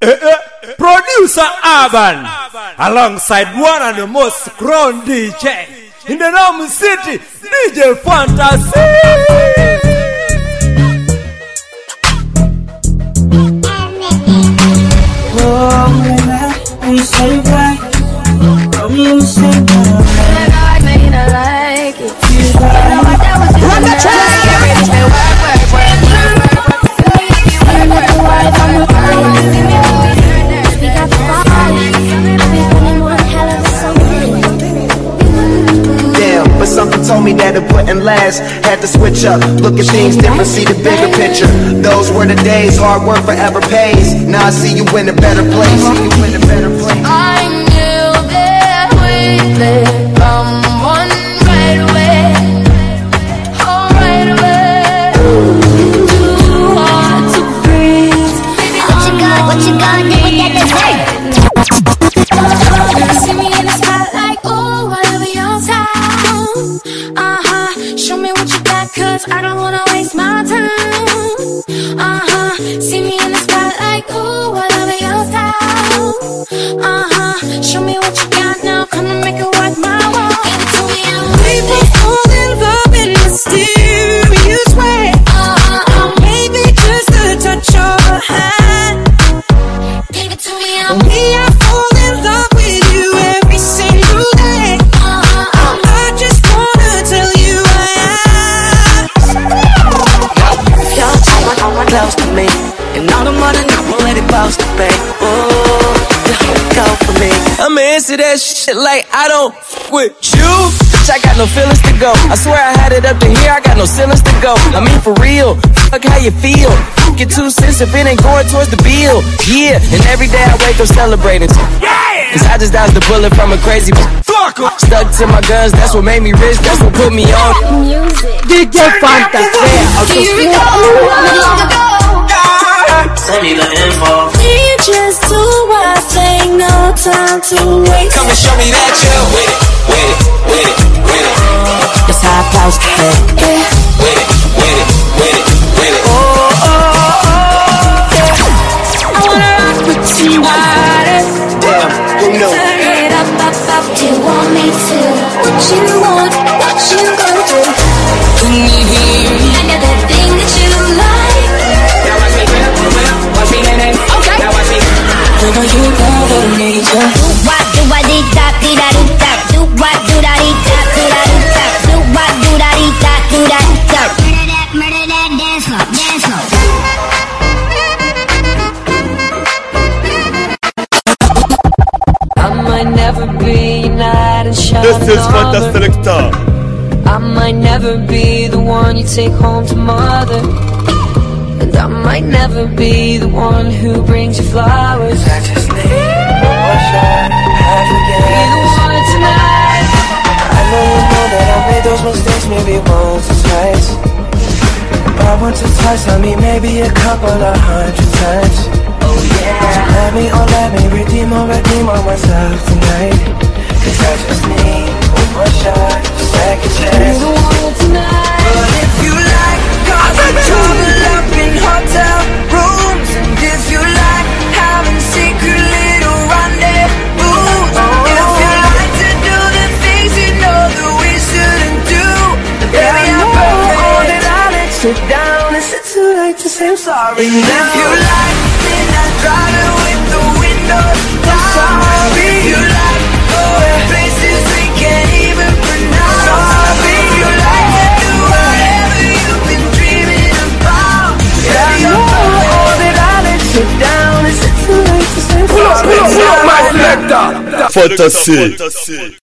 Producer Urban, alongside one of the most grown DJ in the Rome City, DJ Fantasy. Run the track. But something told me that it wouldn't last. Had to switch up, look at things different, see the bigger picture. Those were the days, hard work forever pays. Now I see you in a better place. I knew that we'd become one right away. Oh, right away. Too hard to breathe. What you gonna do with that dessert? See me in the spotlight, ooh, whatever your time. Show me what you got, cause I don't wanna waste my time. See me in the spotlight, ooh, whatever your style. Show me what you got now, come and make it worth my while. We both fall in love in mysterious way. Maybe just a touch of a hand. Give it to me, We are fall in love with you every single day. I just wanna tell you I am. Y'all talk close to me, and all the money I'm already supposed to pay. Oh, go for me. I'ma answer that shit like I don't with you. Bitch, I got no feelings to go. I swear I had it up to here, I got no ceilings to go. I mean for real, fuck how you feel. Get 2 cents if it ain't going towards the bill. Yeah, and every day I wake up celebrating. Cause I just dodged the bullet from a crazy fuck. Stuck to my guns, that's what made me rich, that's what put me on. DJ Fantasy. do you recall? Send me the info. We just do our thing, no time to waste. Come and show me that you're with it, with it, with it, with it. That's how I'm supposed to play. With it, with it, with it, with it. I wanna rock with you, Damn, who knew? turn it up. Do you want me to? What you want, what you gonna do? I got that thing that you like. Now watch me, watch me, okay. Now watch me. I know you never need you. What do I dee da dee da dee da? Do what do da dee da dee da dee da? Do what do da dee da dee da dee da? Murder that, dance floor, dance floor. I might never be knight in shining This is armor. Fantasy Selector. I might never be the one you take home to mother. And I might never be the one who brings you flowers. I just need one more shot, have Be the again. one tonight. I know that I made those mistakes maybe once or twice. But once or twice, I mean maybe a couple of 100 times. Oh yeah. So let me redeem on myself tonight. Cause I just need one more shot, second Be chance. the one tonight. But if you like causing trouble up in hotel rooms, and if you like having secret little rendezvous, if you like to do the things you know that we shouldn't do, then baby I'm perfect. That I let you down, is it too late to say I'm sorry? And if you like midnight driving with the windows down, if you like going places we can't even pronounce, if you like to do whatever you've been dreaming about, baby I'm perfect. That I let you down, is it too late to say I'm sorry? Fantasy.